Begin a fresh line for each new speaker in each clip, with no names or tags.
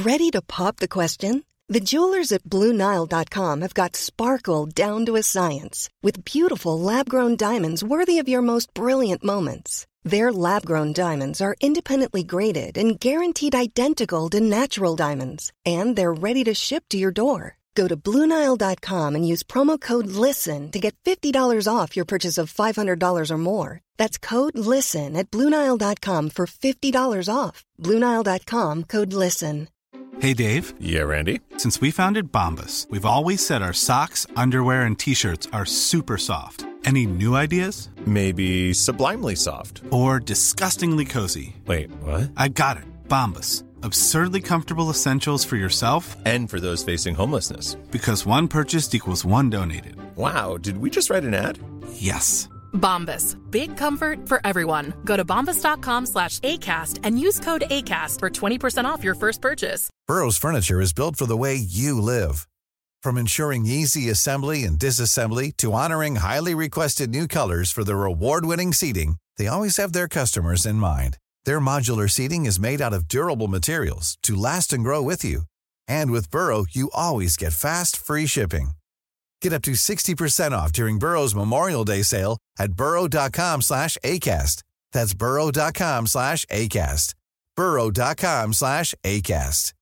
Ready to pop the question? The jewelers at BlueNile.com have got sparkle down to a science with beautiful lab-grown diamonds worthy of your most brilliant moments. Their lab-grown diamonds are independently graded and guaranteed identical to natural diamonds, and they're ready to ship to your door. Go to BlueNile.com and use promo code LISTEN to get $50 off your purchase of $500 or more. That's code LISTEN at BlueNile.com for $50 off. BlueNile.com, code LISTEN.
Hey, Dave.
Yeah, Randy.
Since we founded Bombas, we've always said our socks, underwear, and T-shirts are super soft. Any new ideas?
Maybe sublimely soft.
Or disgustingly cozy.
Wait, what?
I got it. Bombas. Absurdly comfortable essentials for yourself
and for those facing homelessness.
Because one purchased equals one donated.
Wow, did we just write an ad?
Yes.
Bombas. Big comfort for everyone. Go to bombas.com/ACAST and use code ACAST for 20% off your first purchase.
Burrow's furniture is built for the way you live. From ensuring easy assembly and disassembly to honoring highly requested new colors for their award-winning seating, they always have their customers in mind. Their modular seating is made out of durable materials to last and grow with you. And with Burrow, you always get fast, free shipping. Get up to 60% off during Burrow's Memorial Day sale at burrow.com/ACAST. That's burrow.com/ACAST. burrow.com/ACAST.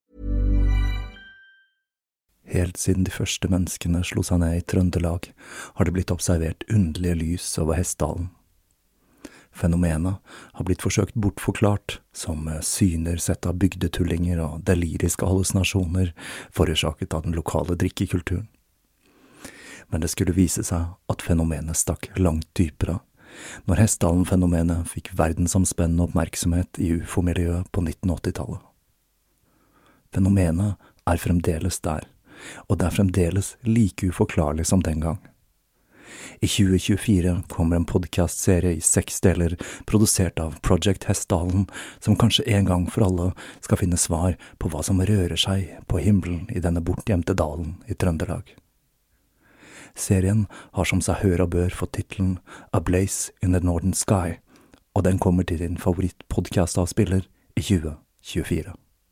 Helt siden de første menneskene slo seg ned i Trøndelag, har det blitt observert underlige lys over Hessdalen. Fenomenet har blitt forsøkt bortforklart som syner sett av bygdetullinger og deliriske hallusinasjoner forårsaket av den lokale drikkekulturen. Men det skulle vise seg at fenomenet stakk langt dypere, når Hessdalen-fenomenet fikk verdensomspennende oppmerksomhet i UFO-miljøet på 1980-tallet. Fenomenet er fremdeles der, og det er fremdeles like uforklarlig som den gang. I 2024 kommer en podcastserie i 6 deler produsert av Project Hessdalen, som kanskje en gang for alle skal finne svar på hva som rører seg på himmelen i denne bortgjemte dalen i Trøndelag. Serien har som seg hør og bør fått titelen A Blaze in the Northern Sky, og den kommer til din favorittpodcastavspiller i 2024.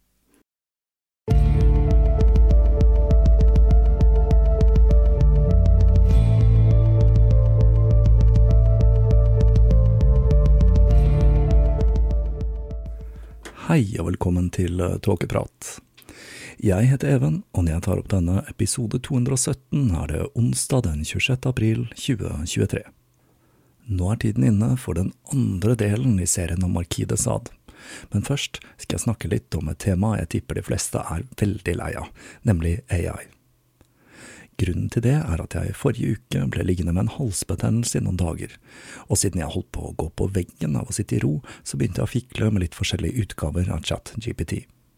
Hei og velkommen til Tåkeprat. Jeg heter Even, og når jeg tar opp denne episode 217 er det onsdag den 26. april 2023. Nå er tiden inne for den andre delen i serien om Marquis de Sade. Men først skal jeg snakke litt om et tema jeg tipper de fleste er veldig lei av, nemlig AI. Grunnen til det er at jeg forrige uke ble liggende med en halsbetennelse i noen dager, og siden jeg holdt på å gå på veggen av å sitte i ro, så begynte jeg å fikle med litt forskjellige utgaver av ChatGPT.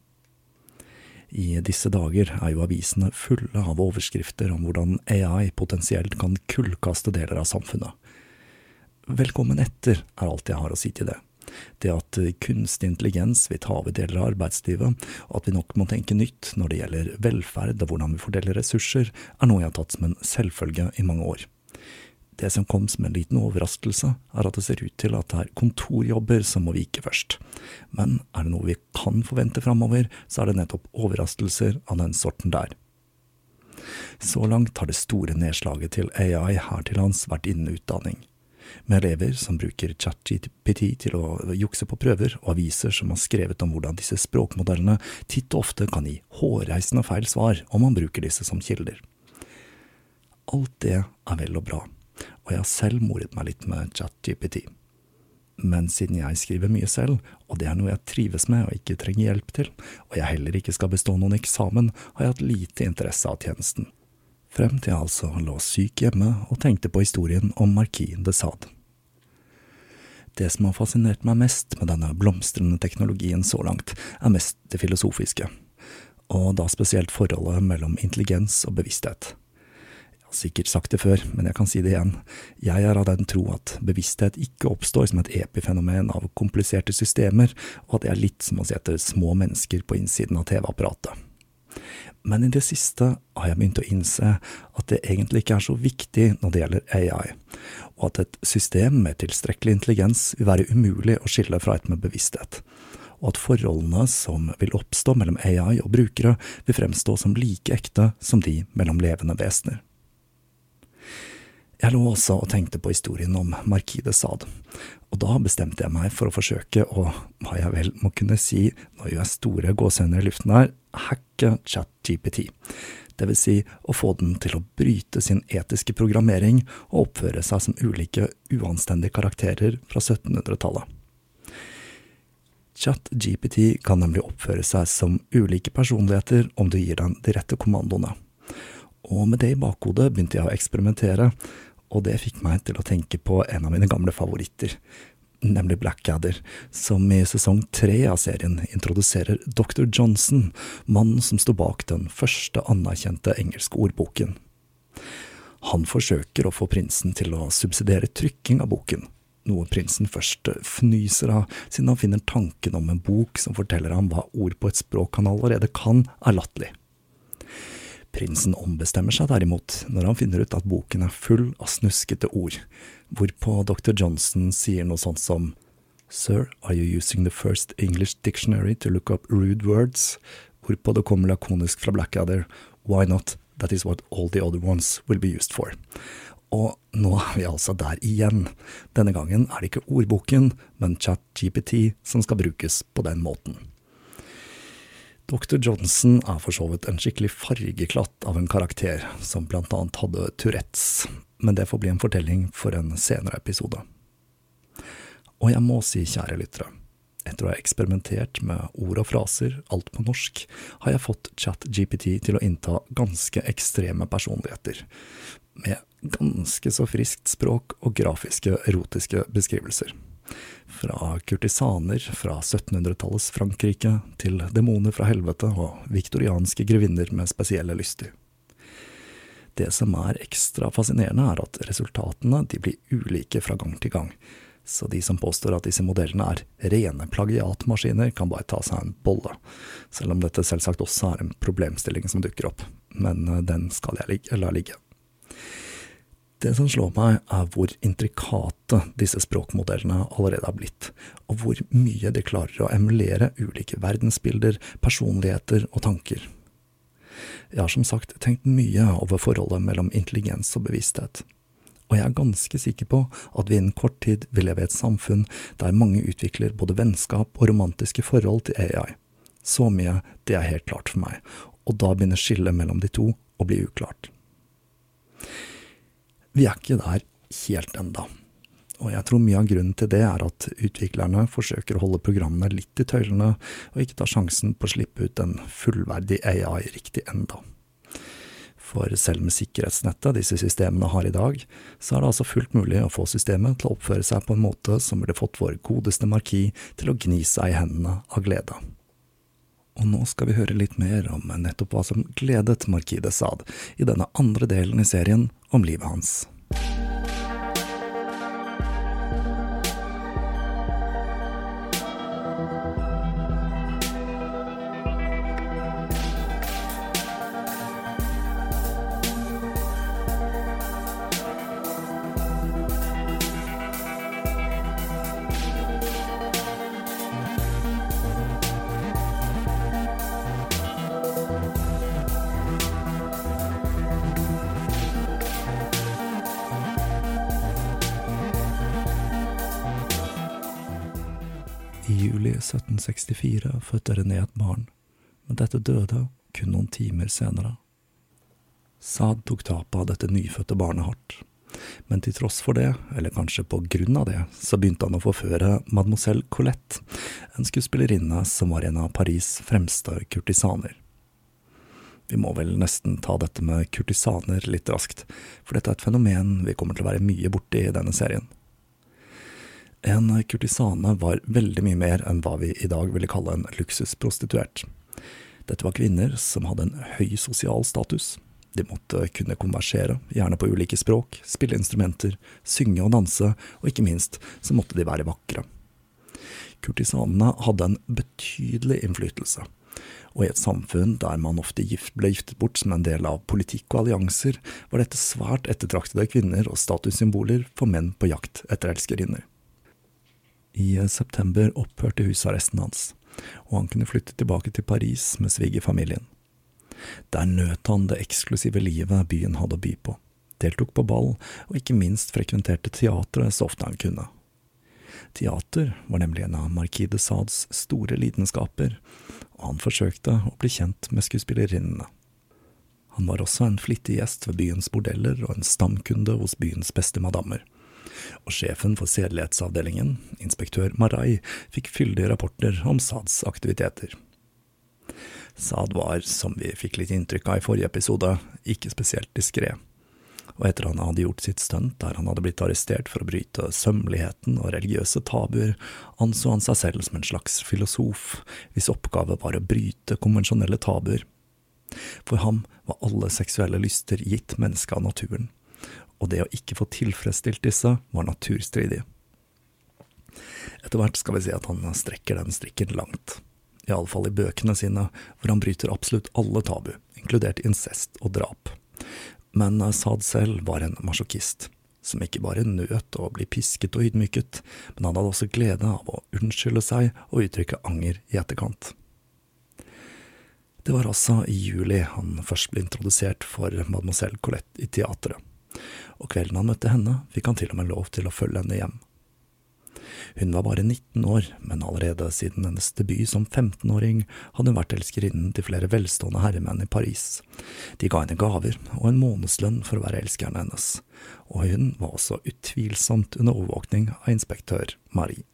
I disse dager er jo avisene fulle av overskrifter om hvordan AI potensielt kan kullkaste deler av samfunnet. Velkommen etter er alt jeg har å si til det. Det at kunstig intelligens vil ta over deler av arbeidslivet, og at vi nok må tenke nytt når det gjelder velferd og hvordan vi fordeler ressurser, er noe jeg har tatt som en selvfølge i mange år. Det som kom som en liten overraskelse er at det ser ut til at det er kontorjobber som må vike først. Men er det noe vi kan forvente fremover, så er det nettopp overraskelser av den sorten der. Så langt har det store nedslaget til AI her til lands vært innen utdanning. Med elever som bruker ChatGPT til å jukse på prøver, og aviser som har skrevet om hvordan disse språkmodellene titt og ofte kan gi hårreisende feil svar om man bruker disse som kilder. Alt det er vel og bra, og jeg har selv moret meg litt med ChatGPT. Men siden jeg skriver mye selv, og det er noe jeg trives med og ikke trenger hjelp til, og jeg heller ikke skal bestå noen eksamen, har jeg hatt lite interesse av tjenesten. Frem til jeg altså lå syk hjemme og tenkte på historien om Marquis de Sade. Det som har fascinert meg mest med denne blomstrende teknologien så langt, er mest det filosofiske, og da spesielt forholdet mellom intelligens og bevissthet. Jeg har sikkert sagt det før, men jeg kan si det igjen. Jeg er av den tro at bevissthet ikke oppstår som et epifenomen av kompliserte systemer, og at det er litt som å se etter små mennesker på innsiden av TV-apparatet. Men i det siste har jeg begynt å innse at det egentlig ikke er så viktig når det gjelder AI, og at et system med tilstrekkelig intelligens vil være umulig å skille fra et med bevissthet, og at forholdene som vil oppstå mellom AI og brukere vil fremstå som like ekte som de mellom levende vesener. Jeg lå også og tenkte på historien om Marquis de Sade, og da bestemte jeg meg for å forsøke å, hva jeg vel må kunne si, nå gjør jeg store gåsehøyner i luften her, hacke ChatGPT. Det vil si å få den til å bryte sin etiske programmering og oppføre seg som ulike uanstendige karakterer fra 1700-tallet. ChatGPT kan nemlig oppføre seg som ulike personligheter om du gir den de rette kommandoene. Og med det i bakhodet begynte jeg å eksperimentere, og det fikk meg til å tenke på en av mine gamle favoritter, nemlig Blackadder, som i sesong 3 av serien introduserer Dr. Johnson, mannen som stod bak den første anerkjente engelske ordboken. Han forsøker å få prinsen til å subsidiere trykking av boken, noe prinsen først fnyser av, siden han finner tanken om en bok som forteller ham hva ord på et språk han allerede kan, latterlig. Prinsen ombestemmer seg derimot når han finner ut at boken full av snuskete ord, hvorpå Dr. Johnson sier noe sånt som «Sir, are you using the first English dictionary to look up rude words?» Hvorpå det kommer lakonisk fra Blackadder «Why not? That is what all the other ones will be used for». Og nå vi altså der igjen. Denne gangen det ikke ordboken, men ChatGPT som skal brukes på den måten. Dr. Johnson for så vidt en skikkelig fargeklatt av en karakter, som blant annet hadde Tourettes, men det får bli en fortelling for en senere episode. Og jeg må si, kjære lyttere, etter å ha eksperimentert med ord og fraser, alt på norsk, har jeg fått ChatGPT til å innta ganske ekstreme personligheter, med ganske så friskt språk og grafiske erotiske beskrivelser. Fra kurtisaner fra 1700-tallets Frankrike til demoner fra helvete og viktorianske grevinner med spesielle lyster. Det som ekstra fascinerende at resultatene de blir ulike fra gang til gang, så de som påstår at disse modellene rene plagiatmaskiner kan bare ta seg en bolle, selv om dette selvsagt også en problemstilling som dukker opp, men den skal jeg la ligge. Det som slår meg hvor intrikate disse språkmodellene allerede har blitt, og hvor mye de klarer å emulere ulike verdensbilder, personligheter og tanker. Jeg har som sagt tenkt mye over forholdet mellom intelligens og bevissthet, og jeg ganske sikker på at vi innen kort tid vil leve i et samfunn der mange utvikler både vennskap og romantiske forhold til AI. Så mye, det helt klart for meg, og da begynner skillet mellom de to å bli uklart. Vi ikke der helt enda, og jeg tror mye av grunnen til det at utviklerne forsøker å holde programmene litt i tøylene og ikke ta sjansen på å slippe ut en fullverdig AI riktig enda. For selv med sikkerhetsnettet disse systemene har i dag, så det altså fullt mulig å få systemet til å oppføre seg på en måte som ville fått vår godeste Marquis til å gni seg i hendene av glede. Og nå skal vi høre litt mer om nettopp hva som gledet Marquis de Sade i denne andre delen i serien om livet hans. I juli 1764 fødte René et barn, men dette døde kun noen timer senere. Sade tok tapet av dette nyfødte barnet hardt, men til tross for det, eller kanskje på grunn av det, så begynte han å forføre Mademoiselle Colette, en skuespillerinne som var en av Paris' fremste kurtisaner. Vi må vel nesten ta dette med kurtisaner litt raskt, for dette et fenomen vi kommer til å være mye borte i denne serien. En kurtisane var veldig mye mer enn hva vi i dag ville kalle en luksusprostituert. Dette var kvinner som hadde en høy sosial status. De måtte kunne konversere, gjerne på ulike språk, spille instrumenter, synge og danse, og ikke minst så måtte de være vakre. Kurtisanene hadde en betydelig innflytelse, og i et samfunn der man ofte ble giftet bort som en del av politikk og allianser, var dette svært ettertraktede kvinner og statussymboler for menn på jakt etter elskerinner. I september opphørte husarresten hans, og han kunne flytte tilbake til Paris med svigerfamilien. Der nøt han det eksklusive livet byen hadde å by på, deltok på ball og ikke minst frekventerte teatret så ofte han kunne. Teater var nemlig en av Marquis de Sade's store lidenskaper, og han forsøkte å bli kjent med skuespillerinnene. Han var også en flittig gjest ved byens bordeller og en stamkunde hos byens beste madammer. Og sjefen for sedelighetsavdelingen, inspektør Marais, fikk fyldige rapporter om Sade's aktiviteter. Sade var, som vi fikk litt inntrykk av i forrige episode, ikke spesielt diskret. Og etter han hadde gjort sitt stunt der han hadde blitt arrestert for å bryte sømmeligheten og religiøse tabuer, anså han seg selv som en slags filosof, hvis oppgave var å bryte konvensjonelle tabuer. For ham var alle seksuelle lyster gitt mennesket av naturen, og det å ikke få tilfredsstilt disse var naturstridig. Etter hvert skal vi si at han strekker den strikken langt, i alle fall i bøkene sine, hvor han bryter absolutt alle tabu, inkludert incest og drap. Men Sade selv var en masokist, som ikke bare nøt å bli pisket og ydmyket, men han hadde også glede av å unnskylde seg og uttrykke anger i etterkant. Det var altså i juli han først ble introdusert for Mademoiselle Colette i teatret, og kvelden han møtte henne fikk han til og med lov til å følge henne hjem. Hun var bare 19 år, men allerede siden hennes debut som 15-åring hadde hun vært elskerinnen til flere velstående herremenn i Paris. De ga henne gaver og en månedslønn for å være elskeren hennes, og hun var også utvilsomt under overvåkning av inspektør Marais.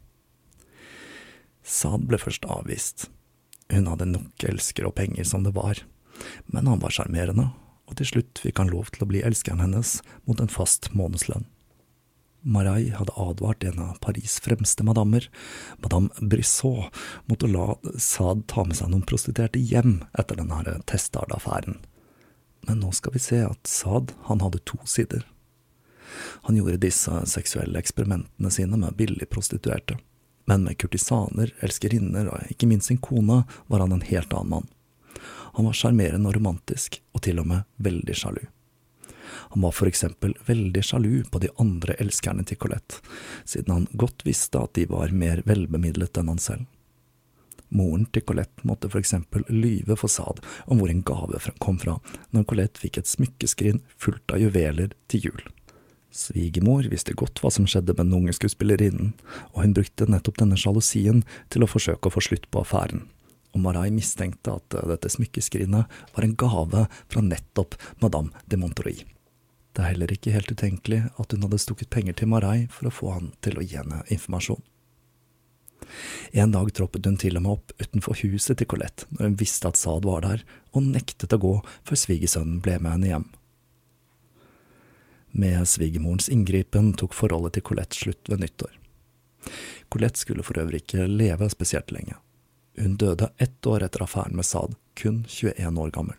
Sade ble først avvist. Hun hadde nok elskere og penger som det var, men han var sjarmerende, og til slutt fikk han lov til å bli elskeren hennes mot en fast månedslønn. Marais hadde advart en av Paris' fremste madammer, Madame Brissot, mot å la Sade ta med seg noen prostituerte hjem etter denne Testard-affæren. Men nå skal vi se at Sade, han hadde to sider. Han gjorde disse seksuelle eksperimentene sine med billig prostituerte, men med kurtisaner, elskerinner og ikke minst sin kone var han en helt annen mann. Han var sjarmerende og romantisk, og til og med veldig sjalu. Han var for eksempel veldig sjalu på de andre elskerne til Colette, siden han godt visste at de var mer velbemidlet enn han selv. Moren til Colette måtte for eksempel lyve for Sade om hvor en gave kom fra, når Colette fikk et smykkeskrin fullt av juveler til jul. Svigermor visste godt hva som skjedde med den unge skuespillerinnen, og hun brukte nettopp denne sjalusien til å forsøke å få slutt på affæren. Og Marais mistenkte at dette smykkeskrinet var en gave fra nettopp Madame de Montreuil. Det er heller ikke helt utenkelig at hun hadde stukket penger til Marais for å få han til å gi henne informasjon. En dag troppet hun til og med opp utenfor huset til Colette når hun visste at Sade var der, og nektet å gå før svigersønnen ble med henne hjem. Med svigermorens inngripen tok forholdet til Colette slutt ved nyttår. Colette skulle for øvrig ikke leve spesielt lenge. Hun døde 1 år etter affæren med Sade, kun 21 år gammel.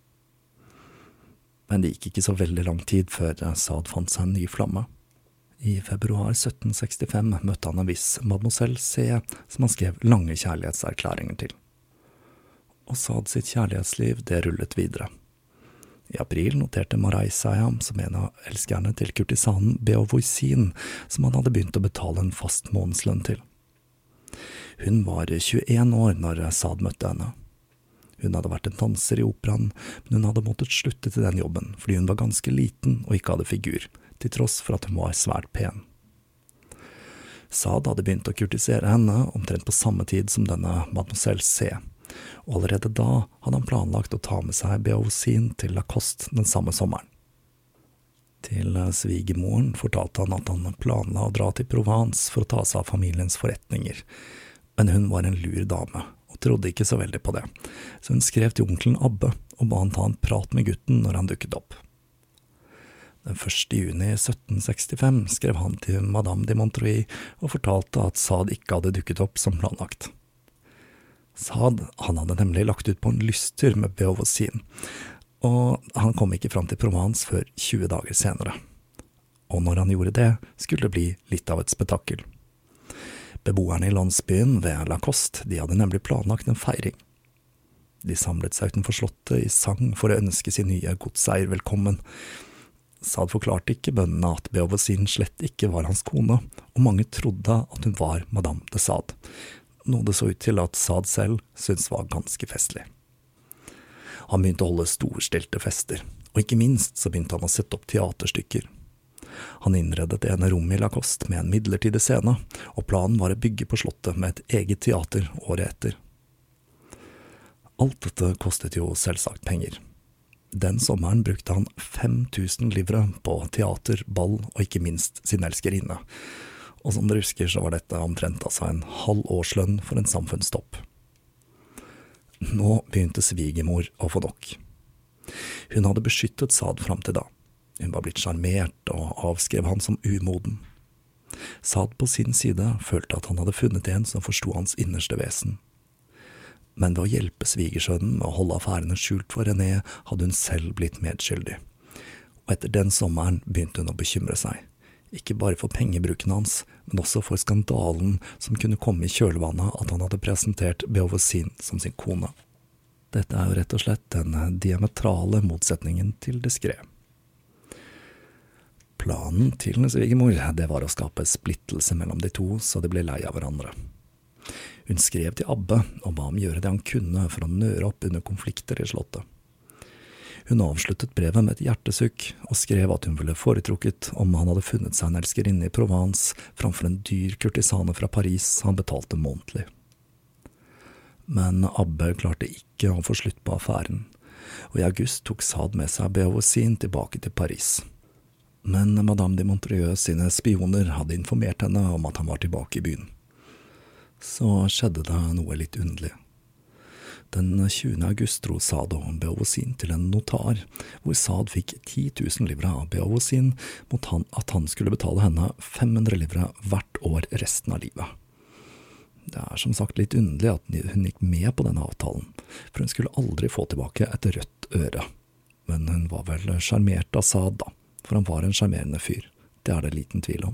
Men det gikk ikke så veldig lang tid før Sade fant seg en ny flamme. I februar 1765 møtte han en viss Mademoiselle C, som han skrev lange kjærlighetserklæringer til. Og Sade sitt kjærlighetsliv, det rullet videre. I april noterte Marais seg ham som en av elskerne til kurtisanen Beauvoisin, som han hadde begynt å betale en fast månedslønn til. Hun var 21 år når Sade møtte henne. Hun hadde vært en danser i operaen, men hun hadde måttet slutte til den jobben, fordi hun var ganske liten og ikke hadde figur, til tross for at hun var svært pen. Sade hadde begynt å kurtisere henne omtrent på samme tid som denne Mademoiselle C, og allerede da hadde han planlagt å ta med seg Beauvoisin til Lacoste den samme sommeren. Til svigermoren fortalte han at han planla å dra til Provence for å ta seg av familiens forretninger, men hun var en lur dame, og trodde ikke så veldig på det, så hun skrev til onkelen Abbe og ba han ta en prat med gutten når han dukket opp. Den 1. juni 1765 skrev han til Madame de Montreuil og fortalte at Sade ikke hadde dukket opp som planlagt. Sade, han hadde nemlig lagt ut på en lysttur med Beauvoisin, og han kom ikke fram til Provence før 20 dager senere. Og når han gjorde det, skulle det bli litt av et spetakkel. Beboerne i landsbyen ved Lacoste, de hadde nemlig planlagt en feiring. De samlet seg utenfor slottet i sang for å ønske sin nye godseier velkommen. Sade forklarte ikke bøndene at Beauvoisin slett ikke var hans kone, og mange trodde at hun var Madame de Sade. noe det så ut til at Saad selv syntes var ganske festlig. Han begynte å holde storstilte fester, og ikke minst så begynte han å sette opp teaterstykker. Han innredet det ene rommet i Lacoste med en midlertidig scene, og planen var å bygge på slottet med et eget teater året etter. Alt dette kostet jo selvsagt penger. Den sommeren brukte han 5000 livre på teater, ball og ikke minst sin elskerinne. Og som dere husker så var dette omtrent en halv årslønn for en samfunnstopp. Nå begynte svigermor å få nok. Hun hadde beskyttet Saad fram til da. Hun var blitt sjarmert og avskrev han som umoden. Saad på sin side følte at han hadde funnet en som forstod hans innerste vesen. Men ved å hjelpe svigersønnen med å holde affærene skjult for René, hadde hun selv blitt medskyldig. Og etter den sommeren begynte hun å bekymre seg. Ikke bare for pengebruken hans, men også for skandalen som kunne komme i kjølvannet at han hadde presentert Beauvoisin som sin kone. Dette jo rett og slett den diametrale motsetningen til Descrée. Planen til svigermor, det var å skape splittelse mellom de to, så de ble lei av hverandre. Hun skrev til Abbe og ba ham gjøre det han kunne for å nøre opp under konflikter i slottet. Hun avsluttet brevet med et hjertesukk og skrev at hun ville foretrukket om han hadde funnet seg en elskerinne i Provence framfor en dyr kurtisane fra Paris han betalte månedlig. Men Abbe klarte ikke å få slutt på affæren, og i august tok Saad med seg Beauvoisin tilbake til Paris. Men Madame de Montreuil sine spioner hadde informert henne om at han var tilbake i byen. Så skjedde det noe litt underlig. Den 20. august dro Saad og Beauvoisin til en notar, hvor Saad fikk 10 000 livre av Beauvoisin mot at han skulle betale henne 500 livre hvert år resten av livet. Det som sagt litt underlig at hun gikk med på denne avtalen, for hun skulle aldri få tilbake et rødt øre. Men hun var vel sjarmert av Saad da, for han var en sjarmerende fyr, det det liten tvil om.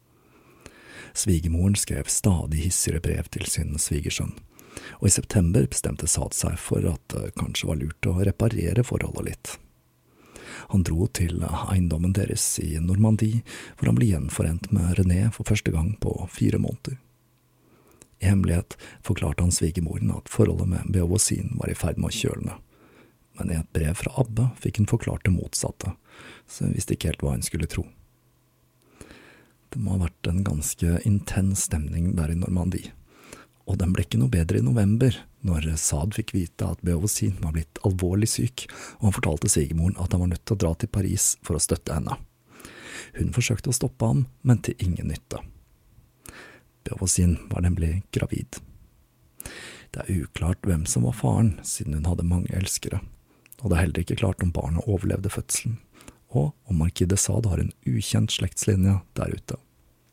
Svigermoren skrev stadig hissigere brev til sin svigersønn, og i september bestemte Saad seg for at det kanskje var lurt å reparere forholdet litt. Han dro til eiendommen deres i Normandie, hvor han ble gjenforent med René for første gang på 4 måneder. I hemmelighet forklarte han svigermoren at forholdet med Beauvoisin var i ferd med å kjølne, men i et brev fra Abbe fikk hun forklart det motsatte, så hun visste ikke helt hva hun skulle tro. Det må ha vært en ganske intens stemning der i Normandie. Og den ble ikke noe bedre i november, når Saad fikk vite at Beauvoisin var blitt alvorlig syk, og han fortalte svigermoren at han var nødt til å dra til Paris for å støtte henne. Hun forsøkte å stoppe ham, men til ingen nytte. Beauvoisin var nemlig gravid. Det uklart hvem som var faren, siden hun hadde mange elskere, og det heller ikke klart om barnet overlevde fødselen, og om Marquis de Sade har en ukjent slektslinje der ute.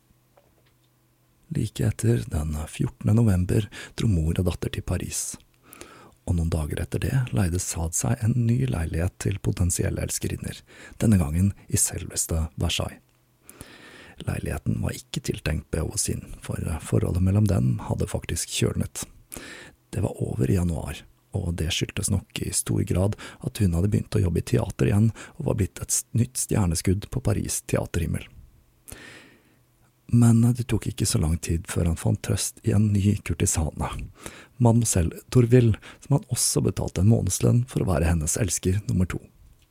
Like etter, den 14. november, dro mor og datter til Paris. Og noen dager etter det leide Saad seg en ny leilighet til potensielle elskerinner, denne gangen i selveste Versailles. Leiligheten var ikke tiltenkt Beauvoisin, for forholdet mellom dem hadde faktisk kjølnet. Det var over i januar, og det skyldtes nok i stor grad at hun hadde begynt å jobbe i teater igjen og var blitt et nytt stjerneskudd på Paris teaterhimmel. Men det tok ikke så lang tid før han fant trøst i en ny kurtisane, Mademoiselle Tourville, som han også betalte en månedslønn for å være hennes elsker nummer 2.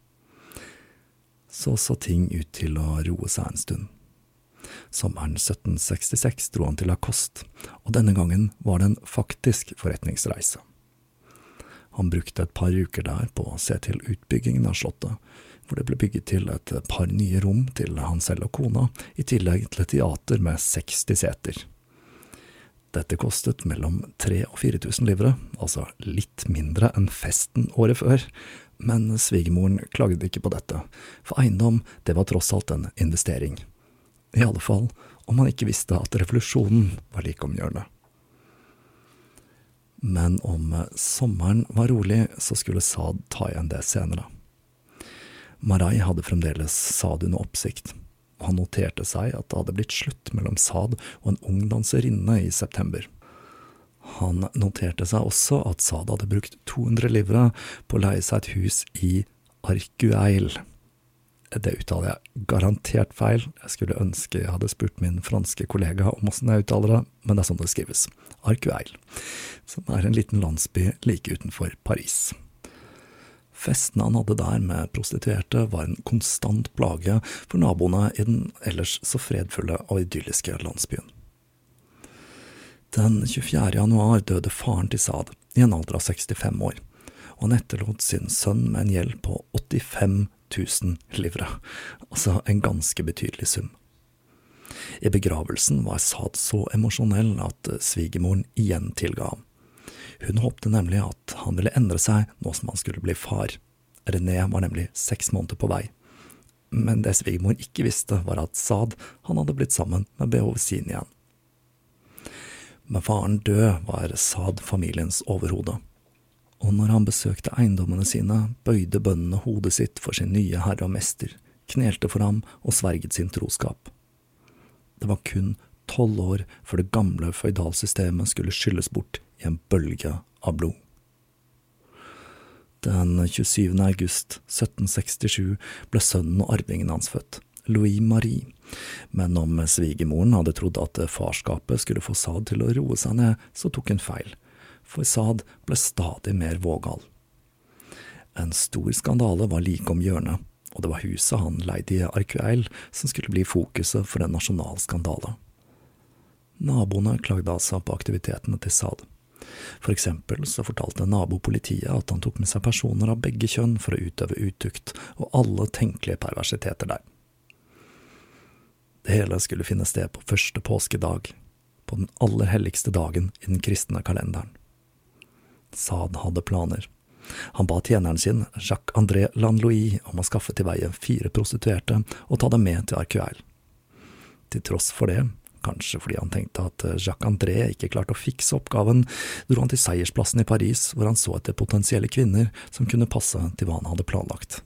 Så ting ut til å roe seg en stund. Sommeren 1766 dro han til Lacoste, og denne gangen var det en faktisk forretningsreise. Han brukte et par uker der på å se til utbyggingen av slottet, hvor det ble bygget til et par nye rom til han selv og kona, i tillegg til et teater med 60 seter. Dette kostet mellom 3 og 4 000 livre, altså litt mindre enn festen året før, men svigermoren klagde ikke på dette, for eiendom, det var tross alt en investering. I alle fall, om man ikke visste at revolusjonen var like omgjørende. Men om sommeren var rolig, så skulle Saad ta igjen det senere. Marais hadde fremdeles Saad under oppsikt, og han noterte seg at det hadde blitt slutt mellom Saad og en ung danserinne i september. Han noterte seg også at Saad hadde brukt 200 livre på å leie seg et hus i Arcueil, Det uttaler jeg garantert feil. Jeg skulle ønske jeg hadde spurt min franske kollega om hvordan jeg uttaler det, men det sånn det skrives. Arcueil, som en liten landsby like utenfor Paris. Festene han hadde der med prostituerte var en konstant plage for naboene i den ellers så fredfulle og idylliske landsbyen. Den 24. januar døde faren til Saad i en alder av 65 år, og han etterlot sin sønn med en gjeld på 85 000 livre, altså en ganske betydelig sum. I begravelsen var Saad så emosjonell at svigermoren igjen tilga ham. Hun håpte nemlig at han ville endre seg nå som han skulle bli far. René var nemlig 6 måneder på vei. Men det svigermor ikke visste var at Saad han hadde blitt sammen med Behovsin igjen. Med faren død var Saad familiens overhode. Og når han besøkte eiendommene sine, bøyde bøndene hodet sitt for sin nye herre og mester, knelte for ham og sverget sin troskap. Det var kun 12 år før det gamle føydalsystemet skulle skylles bort i en bølge av blod. Den 27. august 1767 ble sønnen og arvingen hans født, Louis Marie, men om svigermoren hadde trodd at farskapet skulle få Saad til å roe seg ned, så tok hun feil, for Saad ble stadig mer vågal. En stor skandale var like om hjørnet, og det var huset han leide i Arcueil som skulle bli fokuset for en nasjonal skandale. Naboene klagde altså på aktivitetene til Saad. For eksempel så fortalte nabopolitiet at han tok med seg personer av begge kjønn for å utøve utukt og alle tenkelige perversiteter der. Det hele skulle finne sted på første påskedag, på den aller helligste dagen i den kristne kalenderen. Saad hadde planer. Han ba tjeneren sin, Jacques-André Landlouis, om å skaffe til veie 4 prostituerte og ta dem med til Arcueil. Til tross for det, kanskje fordi han tenkte at Jacques-André ikke klarte å fikse oppgaven, dro han til Seiersplassen i Paris, hvor han så etter potensielle kvinner som kunne passe til hva han hadde planlagt.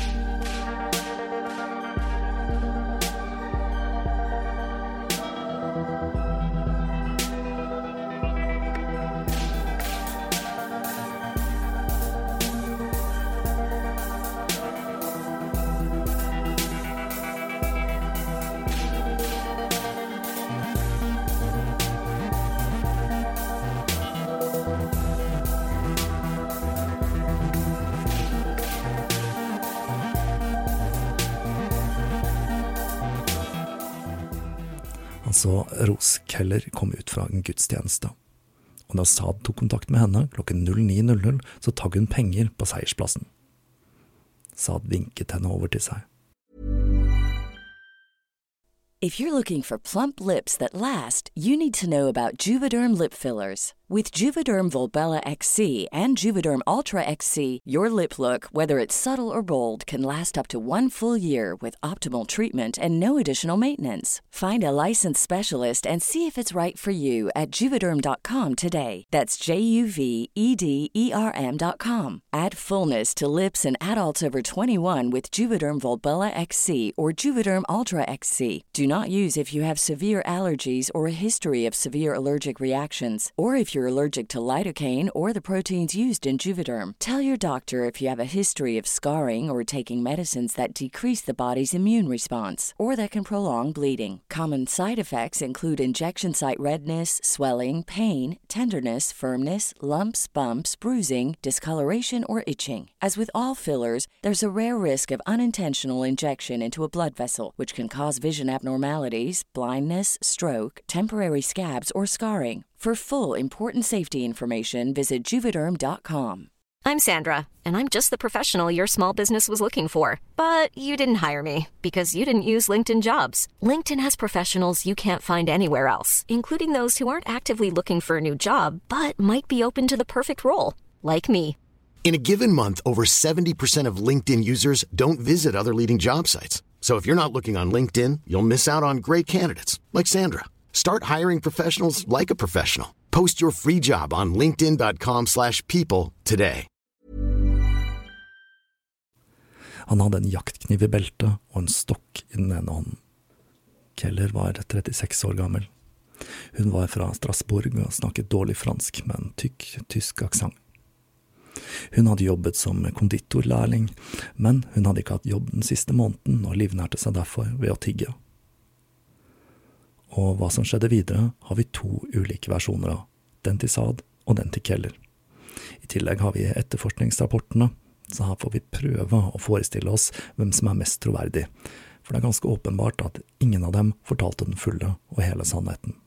Så Rose Keller kom ut fra en gudstjeneste, og når Saad tok kontakt med henne klokken 09:00, så tagg hun penger på Seiersplassen. Saad vinket henne over til seg.
If you're looking for plump lips that last, you need to know about Juvederm lip fillers. With Juvederm Volbella XC and Juvederm Ultra XC, your lip look, whether it's subtle or bold, can last up to 1 full year with optimal treatment and no additional maintenance. Find a licensed specialist and see if it's right for you at Juvederm.com today. That's JUVEDERM.com. Add fullness to lips in adults over 21 with Juvederm Volbella XC or Juvederm Ultra XC. Do not use if you have severe allergies or a history of severe allergic reactions, or if you're allergic to lidocaine or the proteins used in Juvederm. Tell your doctor if you have a history of scarring or taking medicines that decrease the body's immune response or that can prolong bleeding. Common side effects include injection site redness, swelling, pain, tenderness, firmness, lumps, bumps, bruising, discoloration, or itching. As with all fillers, there's a rare risk of unintentional injection into a blood vessel, which can cause vision abnormalities, blindness, stroke, temporary scabs, or scarring. For full, important safety information, visit Juvederm.com.
I'm Sandra, and I'm just the professional your small business was looking for. But you didn't hire me, because you didn't use LinkedIn Jobs. LinkedIn has professionals you can't find anywhere else, including those who aren't actively looking for a new job, but might be open to the perfect role, like me.
In a given month, over 70% of LinkedIn users don't visit other leading job sites. So if you're not looking on LinkedIn, you'll miss out on great candidates, like Sandra. Start hiring professionals like a professional. Post your free job on linkedin.com/people today.
Han hadde en jaktkniv i beltet og en stokk i den ene hånden. Keller var 36 år gammel. Hun var fra Strasbourg og snakket dårlig fransk med en tykk tysk aksent. Hun hadde jobbet som konditorlærling, men hun hadde ikke hatt jobb den siste måneden og livnærte seg derfor ved å tigge. Og hva som skjedde videre har vi 2 ulike versjoner av, den til Saad og den til Keller. I tillegg har vi etterforskningsrapportene, så her får vi prøve å forestille oss hvem som er mest troverdig, for det er ganske åpenbart at ingen av dem fortalte den fulle og hele sannheten.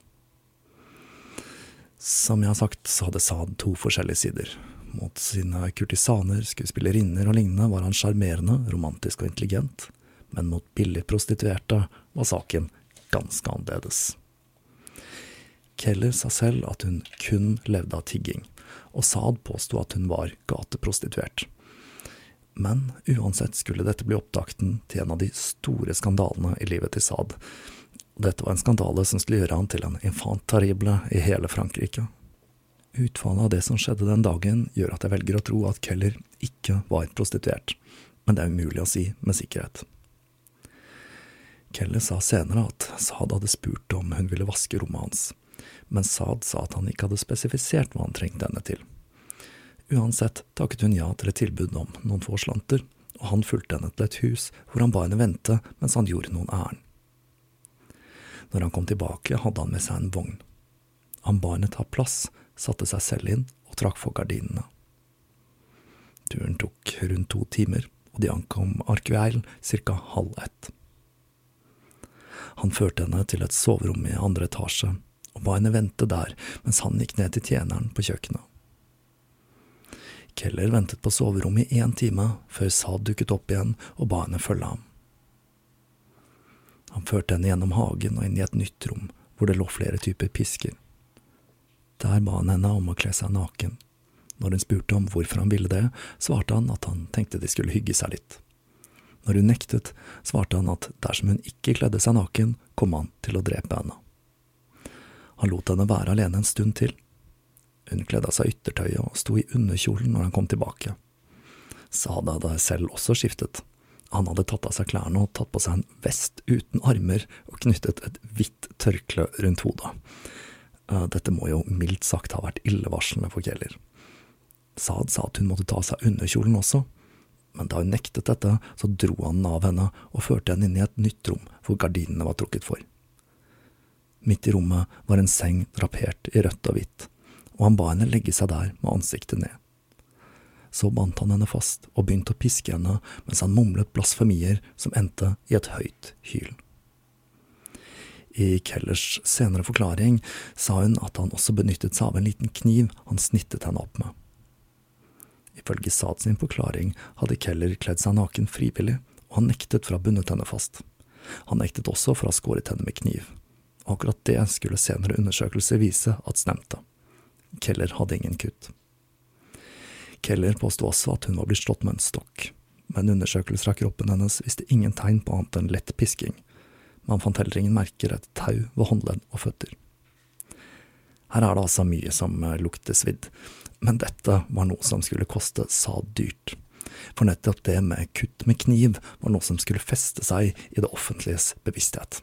Som jeg har sagt, så hadde Saad 2 forskjellige sider. Mot sine kurtisaner, skuespillerinner og lignende var han sjarmerende, romantisk og intelligent, men mot billig prostituerte var saken ganske annerledes. Keller sa selv at hun kun levde av tigging, og Saad påstod at hun var gateprostituert. Men uansett skulle dette bli opptakten til en av de store skandalene i livet til Saad. Dette var en skandale som skulle gjøre han til en enfant terrible i hele Frankrike. Utfallet av det som skjedde den dagen gjør at jeg velger å tro at Keller ikke var prostituert, men det er umulig å si med sikkerhet. Keller sa senere at Saad hadde spurt om hun ville vaske rommet hans, men Saad sa at han ikke hadde spesifisert hva han trengte henne til. Uansett takket hun ja til et tilbud om noen få slanter, og han fulgte henne til et hus hvor han ba henne vente mens han gjorde noen ærend. Når han kom tilbake, hadde han med seg en vogn. Han ba henne ta plass, satte seg selv inn og trakk for gardinene. Turen tok rundt 2 timer, og de ankom Arcueil ca. 12:30. Han førte henne til et soverom i 2. etasje, og ba henne vente der mens han gikk ned til tjeneren på kjøkkenet. Keller ventet på soverommet i 1 time, før Saad dukket opp igjen og ba henne følge ham. Han førte henne gjennom hagen og inn i et nytt rom, hvor det lå flere typer pisker. Der ba han henne om å kle seg naken. Når hun spurte om hvorfor han ville det, svarte han at han tenkte de skulle hygge seg litt. Når hun nektet, svarte han at dersom hun ikke kledde seg naken, kom han til å drepe henne. Han lot henne være alene en stund til. Hun kledde av seg yttertøyet og sto i underkjolen når han kom tilbake. Saad hadde selv også skiftet. Han hadde tatt av seg klærne og tatt på seg en vest uten armer og knyttet et hvitt tørkle rundt hodet. Dette må jo mildt sagt ha vært illevarslende for Keller. Saad sa at hun måtte ta av seg underkjolen også, men da hun nektet dette, så dro han av henne og førte henne inn i et nytt rom hvor gardinene var trukket for. Midt i rommet var en seng drapert i rødt og hvitt, og han ba henne legge seg der med ansiktet ned. Så bandt han henne fast og begynte å piske henne mens han mumlet blasfemier som endte i et høyt hyl. I Kellers senere forklaring sa hun at han også benyttet seg av en liten kniv han snittet henne opp med. Ifølge Saad sin forklaring hadde Keller kledd seg naken frivillig, og han nektet for å ha bundet henne fast. Han nektet også for å ha skåret henne med kniv. Akkurat det skulle senere undersøkelser vise at stemte. Keller hadde ingen kutt. Keller påstod også at hun var blitt slått med en stokk, men undersøkelser av kroppen hennes viste ingen tegn på annet enn lett pisking. Man fant heller ingen merker etter tau ved håndledd og føtter. Her er det altså mye som lukter svidd, men dette var noe som skulle koste Saad dyrt. For nettopp det med kutt med kniv var noe som skulle feste seg i det offentliges bevissthet.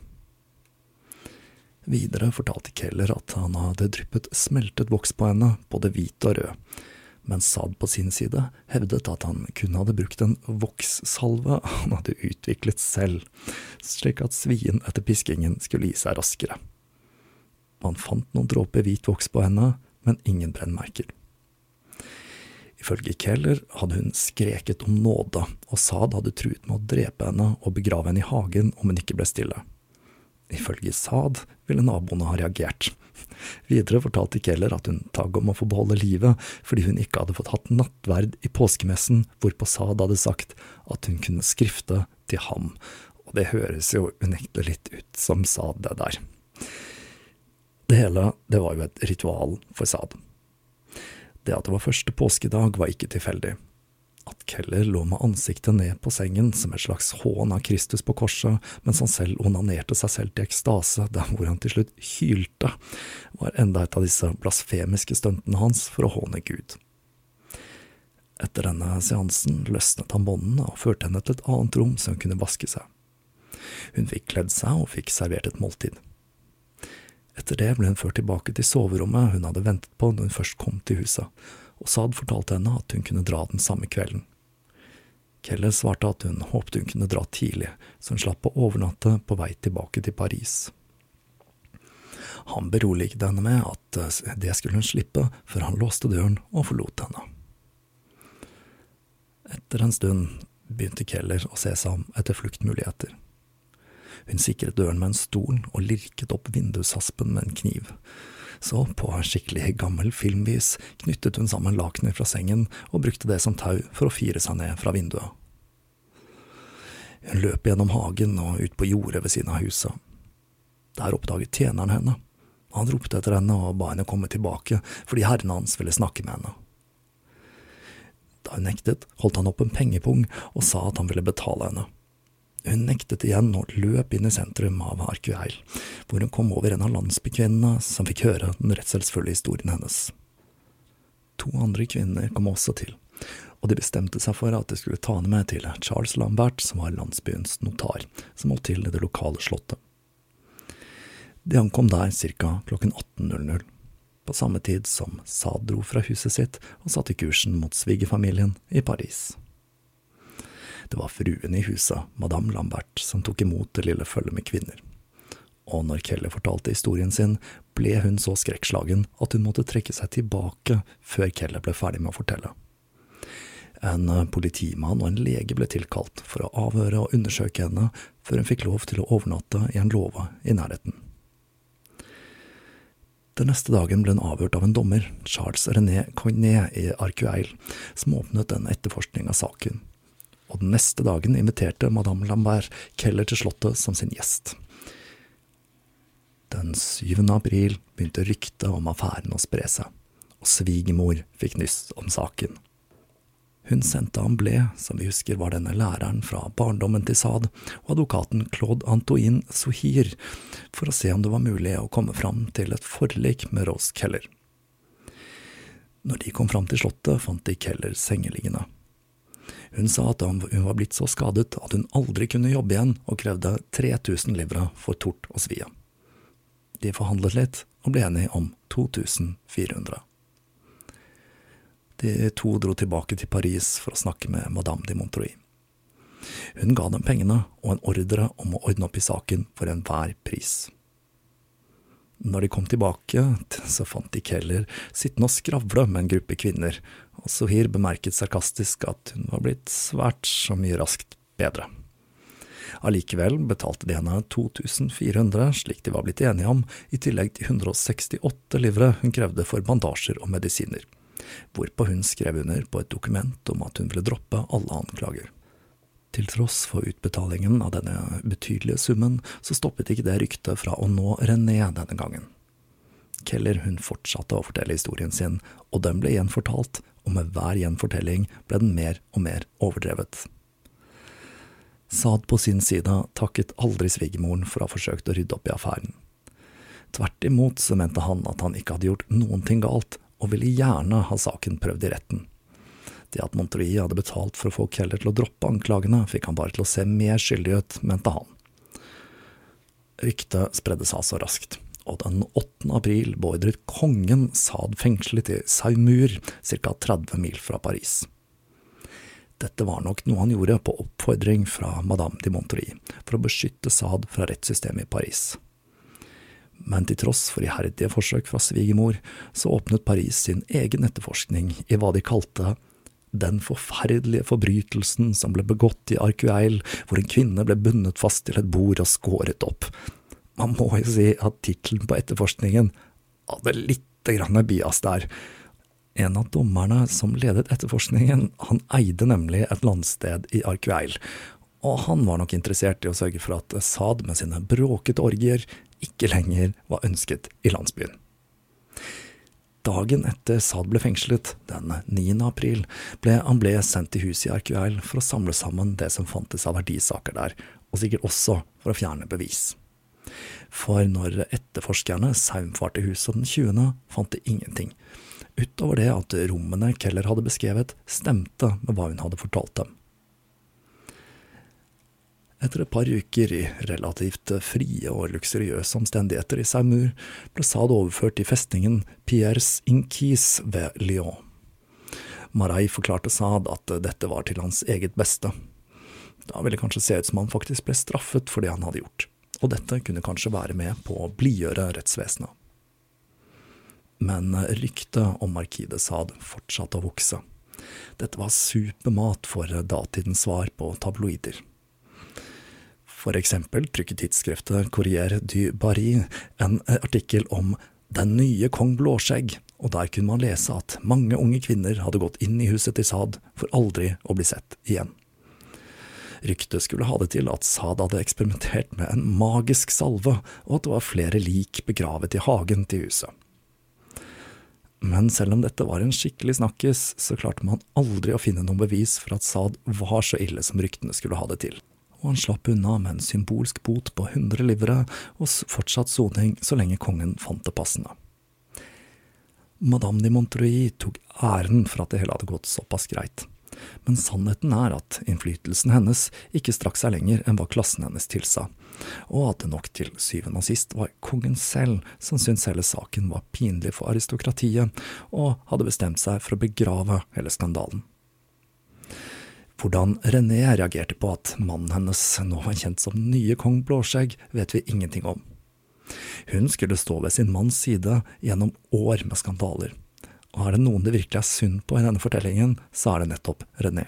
Videre fortalte Keller at han hadde dryppet smeltet voks på henne, både hvit og rød, mens Saad på sin side hevdet at han kun hadde brukt en vokssalve han hadde utviklet selv, slik at svien etter piskingen skulle gi seg raskere. Man fant noen dråper hvit voks på henne, men ingen brennmerker. Ifølge Keller hadde hun skreket om nåde, og Saad hadde truet med å drepe henne og begrave henne i hagen om hun ikke ble stille. Ifølge Saad ville naboene ha reagert. Videre fortalte Keller at hun tag om å få beholde livet fordi hun ikke hadde fått hatt nattverd i påskemessen, hvorpå Saad hadde sagt at hun kunne skrifte til ham. Og det høres jo unektelig litt ut som Saad det der. Det hele, det var jo et ritual for Saad. Det at det var første påskedag var ikke tilfeldig. At Keller lå med ansiktet ned på sengen som et slags hån av Kristus på korset, mens han selv onanerte seg selv til ekstase, der hvor han til slutt hylte, var enda et av disse blasfemiske stuntene hans for å håne Gud. Etter denne seansen løsnet han båndene og førte henne til et annet rom så hun kunne vaske seg. Hun fikk kledd seg og fikk servert et måltid. Etter det ble hun ført tilbake til soverommet hun hadde ventet på når hun først kom til huset, og Saad fortalte henne at hun kunne dra den samme kvelden. Keller svarte at hun håpte hun kunne dra tidlig, så hun slapp å overnatte på vei tilbake til Paris. Han beroligde henne med at det skulle hun slippe før han låste døren og forlot henne. Etter en stund begynte Keller å se seg om etter fluktmuligheter. Hun sikret døren med en stol og lirket opp vindushaspen med en kniv. Så på skikkelig gammel filmvis knyttet hun sammen lakener fra sengen og brukte det som tau for å fire seg ned fra vinduet. Hun løp gjennom hagen og ut på jordet ved siden av huset. Der oppdaget tjeneren henne. Han ropte etter henne og ba henne komme tilbake fordi herren hans ville snakke med henne. Da hun nektet, holdt han opp en pengepung og sa at han ville betale henne. Hun nektet igjen og løp inn i sentrum av Arcueil, hvor hun kom over en av landsbykvinnene som fikk høre den redselsfulle historien hennes. 2 andre kvinner kom også til, og de bestemte seg for at de skulle ta henne med til Charles Lambert, som var landsbyens notar, som holdt til i det lokale slottet. De ankom der ca. klokken 18:00. På samme tid som Saad dro fra huset sitt og satte kursen mot svigerfamilien i Paris. Det var fruen i huset, Madame Lambert, som tok imot det lille følget med kvinner. Og når Keller fortalte historien sin, ble hun så skrekkslagen at hun måtte trekke seg tilbake før Keller ble ferdig med å fortelle. En politimann og en lege ble tilkalt for å avhøre og undersøke henne før hun fikk lov til å overnatte i en låve i nærheten. Den neste dagen ble hun avhørt av en dommer, Charles René Coignet i Arcueil, som åpnet en etterforskning av saken. Og den neste dagen inviterte Madame Lambert Keller til slottet som sin gjest. Den 7. april begynte ryktet om affæren å spre seg, og svigermor fikk nyss om saken. Hun sendte Amblé, som vi husker var denne læreren fra barndommen til Saad, og advokaten Claude Antoine Souhir, for å se om det var mulig å komme fram til et forlik med Rose Keller. Når de kom fram til slottet, fant de Keller sengeliggende. Hun sa at hun var blitt så skadet at hun aldri kunne jobbe igjen og krevde 3000 livre for tort og svie. De forhandlet litt og ble enige om 2400. De 2 dro tilbake til Paris for å snakke med Madame de Montreuil. Hun ga dem pengene og en ordre om å ordne opp i saken for enhver pris. Når de kom tilbake, så fant de Keller sittende og skravle med en gruppe kvinner, og Souhir bemerket sarkastisk at hun var blitt svært så mye raskt bedre. Allikevel betalte de henne 2400, slik de var blitt enige om, i tillegg til 168 livre hun krevde for bandasjer og medisiner, hvorpå hun skrev under på et dokument om at hun ville droppe alle anklager. Til tross for utbetalingen av denne betydelige summen, så stoppet ikke det ryktet fra å nå René denne gangen. Keller hun fortsatte å fortelle historien sin, og den ble gjenfortalt, og med hver gjenfortelling ble den mer og mer overdrevet. Saad på sin side takket aldri svigermoren for å ha forsøkt å rydde opp i affæren. Tvert imot så mente han at han ikke hadde gjort noen ting galt, og ville gjerne ha saken prøvd i retten. Det at Montreuil hadde betalt for å få Keller til å droppe anklagene, fikk han bare til å se mer skyldig ut, mente han. Ryktet spredde seg så raskt, og den 8. april beordret kongen Saad fengslet i Saumur, ca. 30 mil fra Paris. Dette var nok noe han gjorde på oppfordring fra Madame de Montreuil, for å beskytte Saad fra rettssystemet i Paris. Men til tross for iherdige forsøk fra svigermor, så åpnet Paris sin egen etterforskning i hva de kalte den forferdelige forbrytelsen som ble begått i Arcueil, hvor en kvinne ble bundet fast til et bord og skåret opp. Man må jo si at titelen på etterforskningen hadde litt grann bias der. En av dommerne som ledet etterforskningen, han eide nemlig et landsted i Arcueil, og han var nok interessert i å sørge for at Saad med sine bråkete orgier ikke lenger var ønsket i landsbyen. Dagen etter Saad ble fengslet, den 9. april, ble Amblé sendt til huset i Arcueil for å samle sammen det som fantes av verdisaker der, og sikkert også for å fjerne bevis. For når etterforskerne saumfarte huset den 20., fant de ingenting, utover det at rommene Keller hadde beskrevet stemte med hva hun hadde fortalt dem. Etter et par uker i relativt frie og luksuriøse omstendigheter i Saumur, ble Saad overført til festningen Pierre Inquis ved Lyon. Marais forklarte Saad at dette var til hans eget beste. Da ville det kanskje se ut som han faktisk ble straffet for det han hadde gjort, og dette kunne kanskje være med på å blidgjøre rettsvesenet. Men ryktet om Marquis de Sade fortsatte å vokse. Dette var supermat for datidens svar på tabloider. For eksempel trykket tidsskriftet Courrier du Barry en artikkel om «Den nye kong Blåskjegg», og der kunne man lese at mange unge kvinner hadde gått inn i huset til Sade for aldri å bli sett igjen. Ryktet skulle ha det til at Sade hadde eksperimentert med en magisk salve, og at det var flere lik begravet i hagen til huset. Men selv om dette var en skikkelig snakkes, så klarte man aldri å finne noen bevis for at Sade var så ille som ryktene skulle ha det til. Og han slapp unna med en symbolsk bot på 100 livre og fortsatt soning så lenge kongen fant det passende. Madame de Montreuil tok æren for at det hele hadde gått såpass greit. Men sannheten at innflytelsen hennes ikke strakk seg lenger enn hva klassen hennes tilsa, og at det nok til syvende og sist var kongen selv som syntes hele saken var pinlig for aristokratiet, og hadde bestemt seg for å begrave hele skandalen. Hvordan René reagerte på at mannen hennes nå var kjent som nye kong Blåskjegg, vet vi ingenting om. Hun skulle stå ved sin manns side gjennom år med skandaler, og det noen det virkelig synd på i denne fortellingen, så det nettopp René.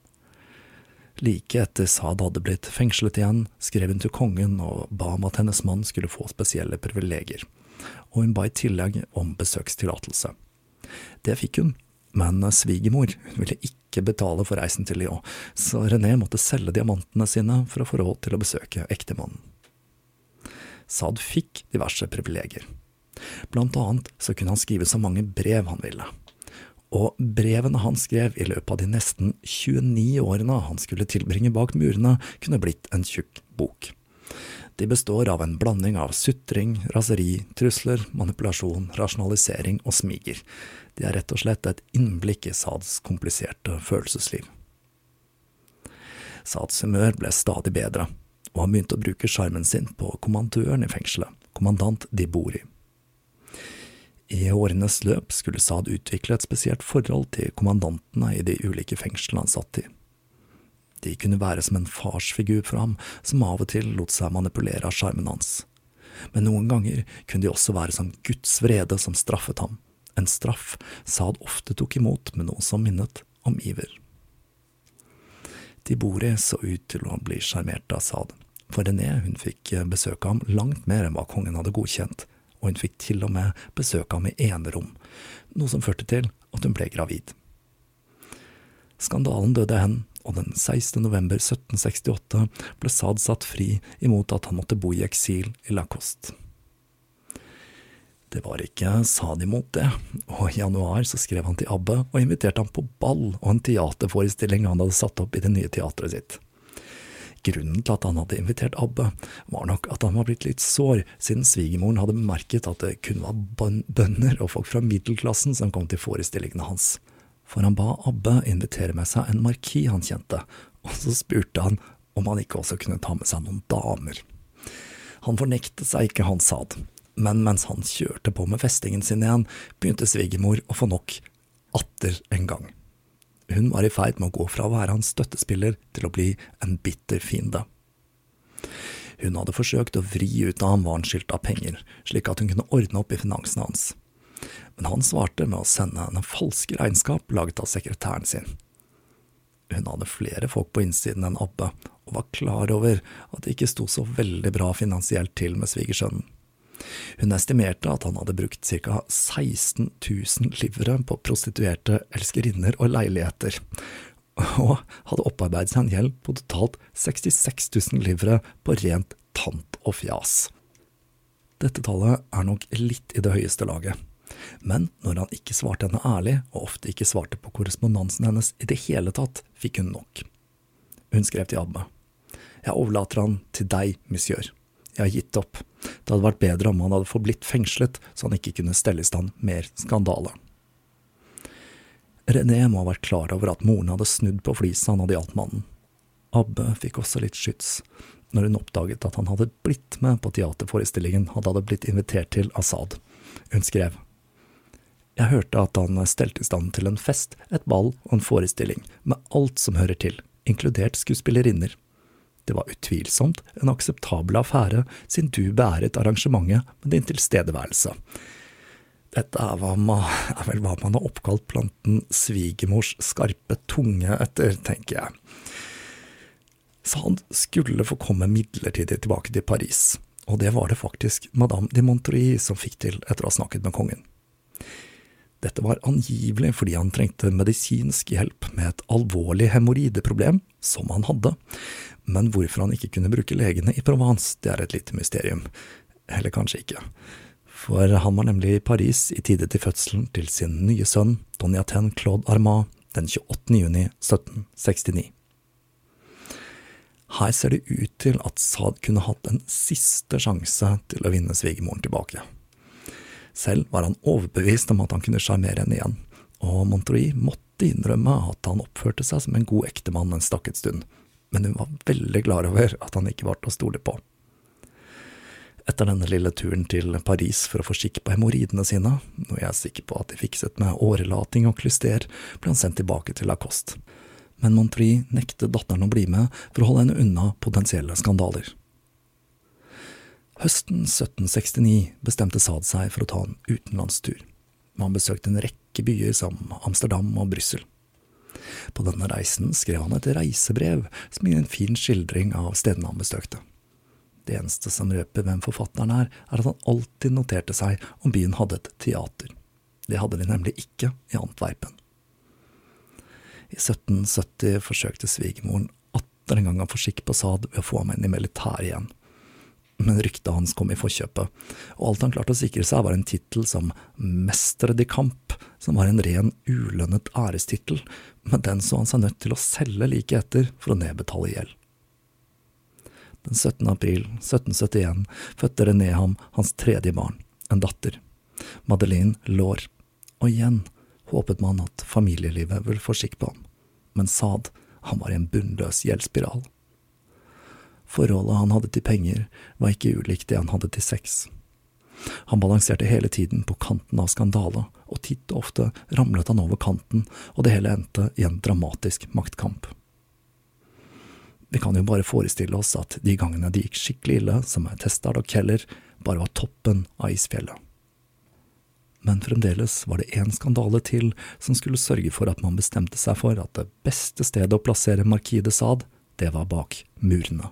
Like etter Sade hadde blitt fengslet igjen, skrev hun til kongen og ba om at hennes mann skulle få spesielle privilegier, og hun ba i tillegg om besøkstillatelse. Det fikk hun, men svigermor ville ikke betale for reisen til Lyon, så René måtte selge diamantene sine for å få råd til å besøke ektemannen. Sade fikk diverse privilegier. Blant annet så kunne han skrive så mange brev han ville. Og brevene han skrev i løpet av de nesten 29 årene han skulle tilbringe bak murene, kunne blitt en tjukk bok. De består av en blanding av sutring, raseri, trusler, manipulasjon, rasjonalisering og smiger. De rett og slett et innblikk i Sades kompliserte følelsesliv. Sades humør ble stadig bedre, og han begynte å bruke skjermen sin på kommandøren i fengselet, kommandant de Bory. I årenes løp skulle Sade utvikle et spesielt forhold til kommandantene i de ulike fengslene han satt i. De kunne være som en farsfigur for ham, som av og til lot seg manipulere av skjermen hans. Men noen ganger kunne de også være som Guds vrede som straffet ham, en straff Sade ofte tok imot med noe som minnet om iver. De Bory så ut til å bli sjarmert av Sade, for René hun fikk besøke ham langt mer enn hva kongen hadde godkjent, og hun fikk til og med besøke ham i enerom, noe som førte til at hun ble gravid. Skandalen døde hen, og den 16. november 1768 ble Sade satt fri imot at han måtte bo i eksil i Lacoste. Det var ikke Sade imot det, og i januar så skrev han til Abbe og inviterte ham på ball og en teaterforestilling han hadde satt opp i det nye teatret sitt. Grunnen til at han hadde invitert Abbe var nok at han var blitt litt sår, siden svigermoren hadde bemerket at det kun var bønder og folk fra middelklassen som kom til forestillingene hans. For han ba Abbe invitere med seg en marquis han kjente, og så spurte han om han ikke også kunne ta med seg noen damer. Han fornektet seg ikke, han sa det. Men mens han kjørte på med festingen sin igjen, begynte svigermor å få nok atter en gang. Hun var i ferd med å gå fra å være hans støttespiller til å bli en bitter fiende. Hun hadde forsøkt å vri ut av ham hva han skyldte av penger, slik at hun kunne ordne opp i finansen hans. Men han svarte med å sende henne falske regnskap laget av sekretæren sin. Hun hadde flere folk på innsiden enn Abbe, og var klar over at det ikke sto så veldig bra finansielt til med svigersønnen. Hun estimerte at han hadde brukt ca. 16 000 livre på prostituerte elskerinner og leiligheter, og hadde opparbeidet seg en gjeld på totalt 66 000 livre på rent tant og fjas. Dette tallet nok litt i det høyeste laget, men når han ikke svarte henne ærlig, og ofte ikke svarte på korrespondansen hennes i det hele tatt, fikk hun nok. Hun skrev til Abbe: «Jeg overlater han til deg, monsieur. Jeg har gitt opp. Det hadde vært bedre om han hadde forblitt fengslet, så han ikke kunne stelle i stand mer skandale.» René må ha vært klar over at moren hadde snudd på flisa når det gjaldt mannen. Abbe fikk også litt skyts, når hun oppdaget at han hadde blitt med på teaterforestillingen han hadde blitt invitert til av Sade. Hun skrev: Jeg hørte at han stelte i stand til en fest, et ball og en forestilling, med alt som hører til, inkludert skuespillerinner. Det var utvilsomt en akseptabel affære, siden du beæret arrangementet med din tilstedeværelse. Dette er vel hva man har oppkalt planten svigermors skarpe tunge etter, tenker jeg. Sade skulle få komme midlertidig tilbake til Paris, og det var det faktisk Madame de Montreuil som fikk til etter å ha snakket med kongen. Dette var angivelig fordi han trengte medisinsk hjelp med et alvorlig hemorrideproblem, som han hadde, men hvorfor han ikke kunne bruke legene i Provence, det er et lite mysterium. Eller kanskje ikke. For han var nemlig i Paris i tide til fødselen til sin nye sønn, Donatien Claude Armand, den 28. juni 1769. Her ser det ut til at Sade kunne hatt en siste sjanse til å vinne svigermoren tilbake. Selv var han overbevist om at han kunne sjarmere henne igjen, og Montreuil måtte innrømme at han oppførte seg som en god ektemann en stakket stund, men hun var veldig klar over at han ikke var til å stole på. Etter denne lille turen til Paris for å få skikk på hemorridene sine, noe jeg er sikker på at de fikset med årelating og klyster, ble han sendt tilbake til Lacoste. Men Montreuil nektet datteren å bli med for å holde henne unna potensielle skandaler. Høsten 1769 bestemte Sade seg for å ta en utenlandstur. Han besøkte en rekke byer som Amsterdam og Bryssel. På denne reisen skrev han et reisebrev som gir en fin skildring av stedene han besøkte. Det eneste som røper hvem forfatteren er at han alltid noterte seg om byen hadde et teater. Det hadde de nemlig ikke i Antwerpen. I 1770 forsøkte svigermoren atter en gang å få skikk på Sade ved å få ham inn i militæret igjen. Men ryktet hans kom i forkjøpet, og alt han klarte å sikre seg var en titel som Mestre de Camp, som var en ren ulønnet ærestitel, men den så han seg nødt til å selge like etter for å nedbetale gjeld. Den 17. april 1771 fødte René ham hans tredje barn, en datter, Madeleine Laure, og igjen håpet man at familielivet ville få skikk på ham, men Sade, han var i en bunnløs gjeldsspiral. Forholdet han hadde til penger var ikke ulikt det han hadde til sex. Han balanserte hele tiden på kanten av skandale, og titt og ofte ramlet han over kanten, og det hele endte i en dramatisk maktkamp. Vi kan jo bare forestille oss at de gangene det gikk skikkelig ille, som Testard og Keller, bare var toppen av isfjellet. Men fremdeles var det en skandale til som skulle sørge for at man bestemte seg for at det beste stedet å plassere Marquis de Sade, det var bak murene.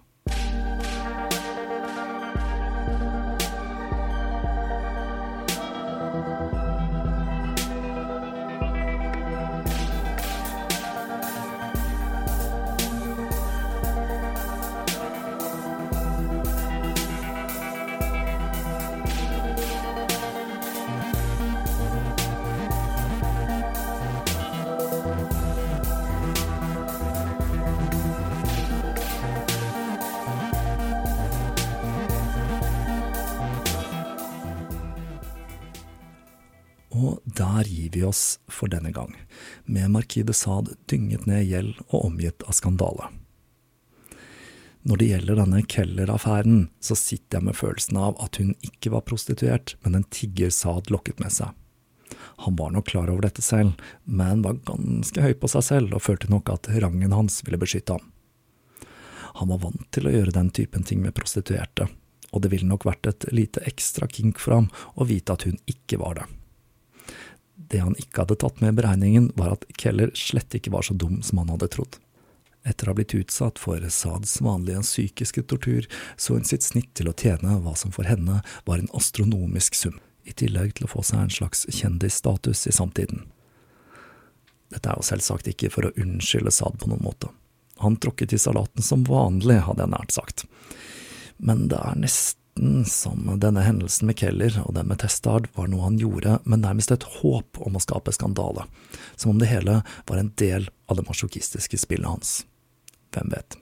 Og der gir vi oss for denne gang, med Marquis de Sade dynget ned i gjeld og omgitt av skandale. Når det gjelder denne Keller-affæren, så sitter jeg med følelsen av at hun ikke var prostituert, men en tigger Sade lokket med seg. Han var nok klar over dette selv, men var ganske høy på seg selv og følte nok at rangen hans ville beskytte ham. Han var vant til å gjøre den typen ting med prostituerte, og det ville nok vært et lite ekstra kink for ham å vite at hun ikke var det. Det han ikke hadde tatt med i beregningen var at Keller slett ikke var så dum som han hadde trodd. Etter å ha blitt utsatt for Sades vanlige psykiske tortur, så hun sitt snitt til å tjene hva som for henne var en astronomisk sum, i tillegg til å få seg en slags kjendisstatus i samtiden. Dette er jo selvsagt ikke for å unnskylde Sade på noen måte. Han tråkket i salaten som vanlig, hadde jeg nært sagt. Men det er nesten som denne hendelsen med Keller og den med Testard var noe han gjorde med nærmest et håp om å skape skandale, som om det hele var en del av det masochistiske spillet hans. Hvem vet?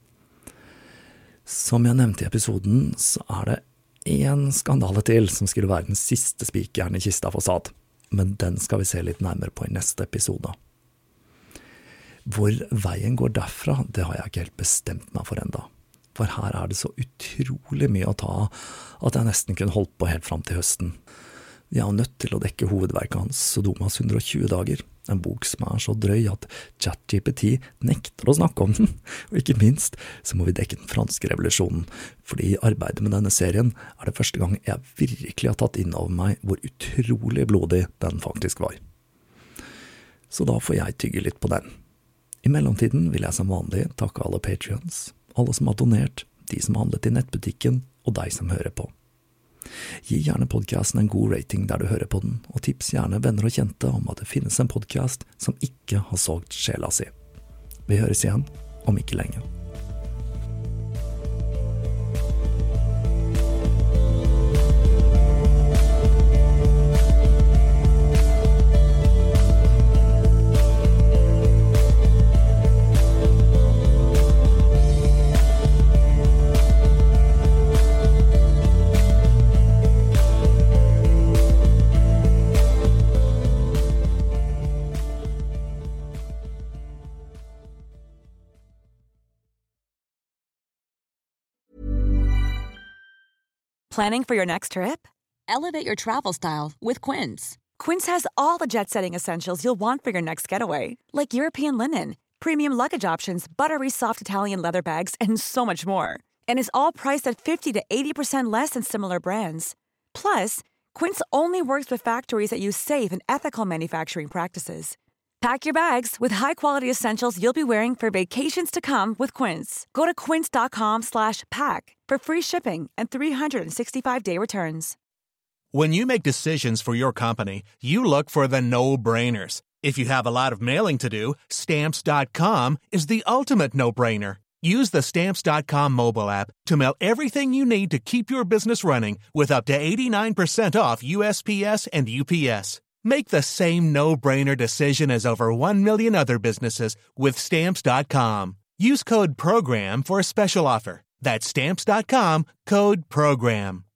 Som jeg nevnte i episoden, så er det en skandale til som skulle være den siste spikeren i kista for Sade, men den skal vi se litt nærmere på i neste episode. Hvor veien går derfra, det har jeg ikke helt bestemt meg for enda. For her er det så utrolig mye å ta at jeg nesten kunne holdt på helt fram til høsten. Jeg er nødt til å dekke hovedverket hans, Sodomas 120 dager, en bok som er så drøy at ChatGPT nekter å snakke om den, og ikke minst så må vi dekke den franske revolusjonen, fordi i arbeidet med denne serien er det første gang jeg virkelig har tatt inn over meg hvor utrolig blodig den faktisk var. Så da får jeg tygge litt på den. I mellomtiden vil jeg som vanlig takke alle Patreons, alle som har donert, de som har handlet i nettbutikken, og deg som hører på. Gi gjerne podcasten en god rating der du hører på den, og tips gjerne venner og kjente om at det finnes en podcast som ikke har solgt sjela si. Vi høres igjen om ikke lenge.
Planning for your next trip? Elevate your travel style with Quince. Quince has all the jet-setting essentials you'll want for your next getaway, like European linen, premium luggage options, buttery soft Italian leather bags, and so much more. And is all priced at 50 to 80% less than similar brands. Plus, Quince only works with factories that use safe and ethical manufacturing practices. Pack your bags with high-quality essentials you'll be wearing for vacations to come with Quince. Go to quince.com/pack for free shipping and 365-day returns.
When you make decisions for your company, you look for the no-brainers. If you have a lot of mailing to do, Stamps.com is the ultimate no-brainer. Use the Stamps.com mobile app to mail everything you need to keep your business running with up to 89% off USPS and UPS. Make the same no-brainer decision as over 1 million other businesses with Stamps.com. Use code PROGRAM for a special offer. That's Stamps.com, code PROGRAM.